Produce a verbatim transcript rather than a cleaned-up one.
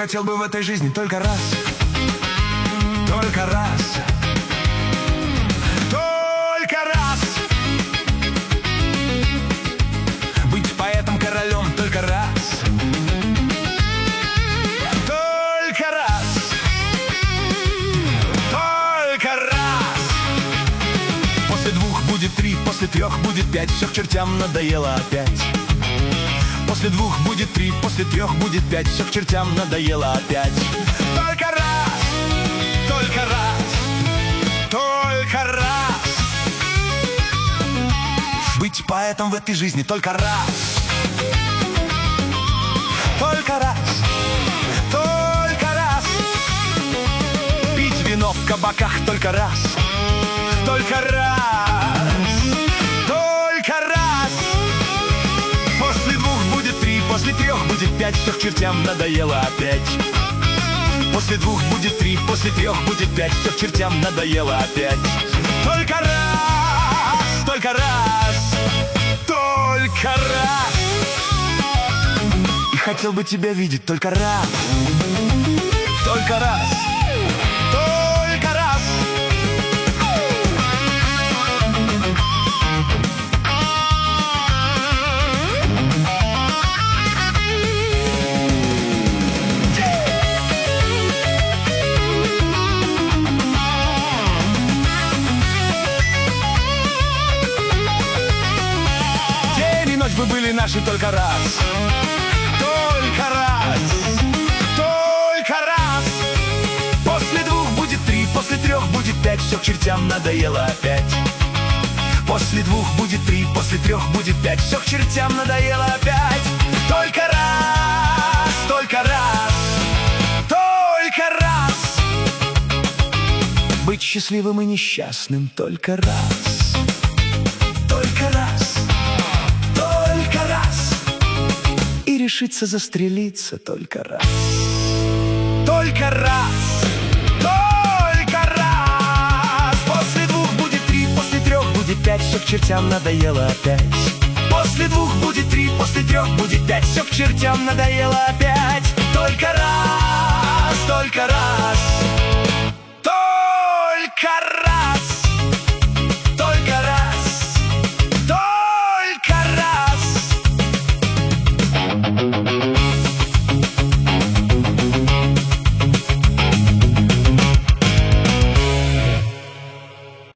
хотел бы в этой жизни только раз, только раз, только раз быть поэтом, королем, только раз, только раз, только раз. После двух будет три, после трех будет пять, все к чертям надоело опять. После двух будет три, после трех будет пять, все к чертям надоело опять. Только раз, только раз, только раз быть поэтом в этой жизни только раз, только раз, только раз пить вино в кабаках только раз, только раз, только раз. После двух будет три, после трех будет пять, все к чертям надоело опять. После двух будет три, после трех будет пять, все к чертям надоело опять. Только раз, только раз, только раз. И хотел бы тебя видеть только раз, только раз, только раз. Бы были наши только раз, только раз, только раз. После двух будет три, после трех будет пять, все к чертям надоело опять. После двух будет три, после трех будет пять, все к чертям надоело опять. Только раз, только раз, только раз быть счастливым и несчастным только раз, только раз. И решиться застрелиться только раз, только раз, только раз. После двух будет три, после трех будет пять, все к чертям надоело опять. После двух будет три, после трех будет пять, все к чертям надоело опять. Только раз, только раз.